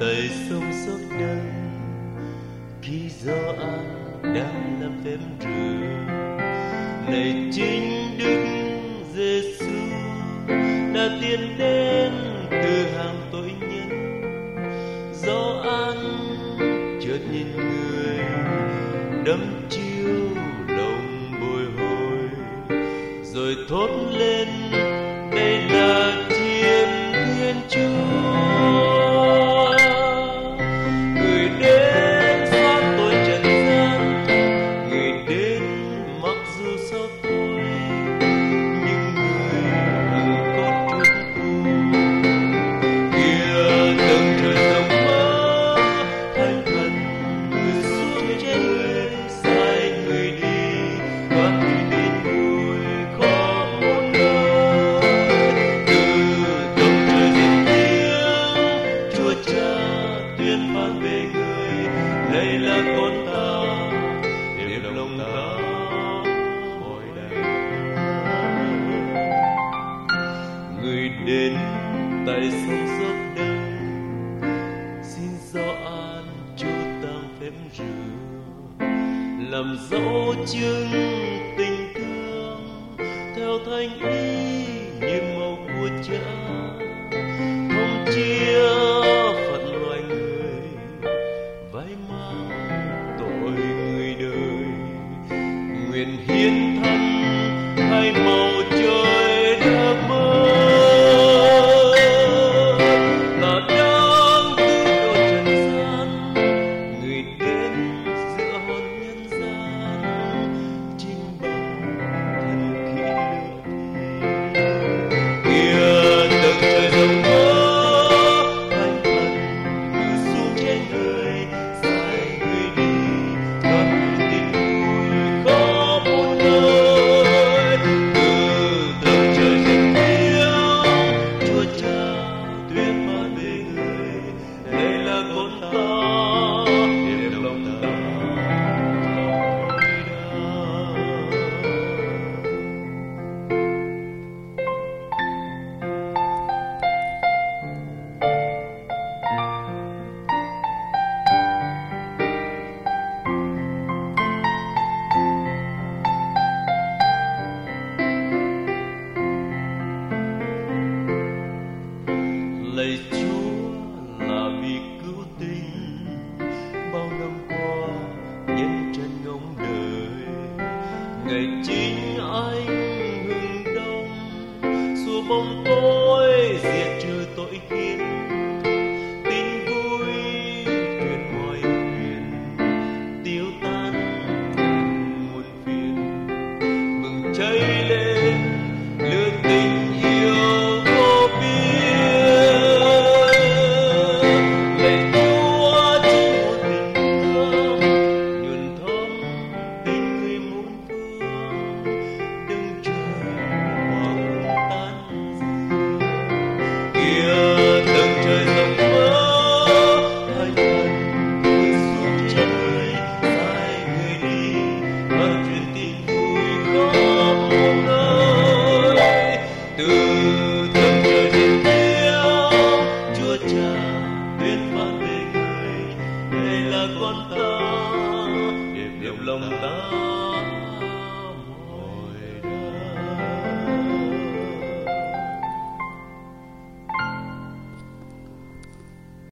Tại sông xót đắng khi gió áng đang làm phép rửa. Này chính Đức Giêsu đã tiến đến từ hàng tội nhân. Gió áng chợt nhìn người đắm chiếu lòng bồi hồi, rồi thốt lên đây là Thiên Thiên Chúa. Người đến xóa tội trần gian, người đến mặc dù sao tôi, nhưng người hằng có trốn cô. Kia tầng trời rộng mơ thanh thần, người xuống trên người sai người đi, và người đến vui khó muôn nơi. Từ tầng trời rộng tiếng Chúa Cha tuyên phán về người, đây là con ta, đẹp lòng ta mọi đời. Người đến tại sông xót đắng, xin gió an cho tang phép rửa, làm dấu chứng tình thương theo thánh ý nhiệm màu của Cha, không chia phận loài người, vai mang tội người đời. Nguyện hiến thân hai màu trời đã mơ, là đang cứu độ trần gian. Người đến giữa hôn nhân gian, chính bằng thần khí lửa thi. Kia tầng trời rộng mơ thanh thần, người xuống trên người sai người đi, và người tin vui khó muôn nơi. Từ tầng trời rộng tiếng Chúa Cha tuyên phán về người, đây là con ta, đẹp lòng ta thôi đã. Lạy Chúa là vì cứu tình, bao năm qua nhân trần ngóng đời. Ngày chính anh hừng đông, xua bóng tối diệt trừ tội khiên. Tin vui truyền mọi miền, tiêu tan muôn phiền. Mừng cháy lên lửa tình yêu vô biên. Lạy Chúa chính một tình thương, nhuần thắm tình người muôn phương. Đừng chờ hoàng tan dần. Kia tầng trời rộng mơ thanh thần, người xuống trên người sai người đi, và truyền tin vui khó muôn nơi. Từ tầng trời rộng tiếng Chúa Cha tuyên phán về người, đây là con ta, đẹp lòng ta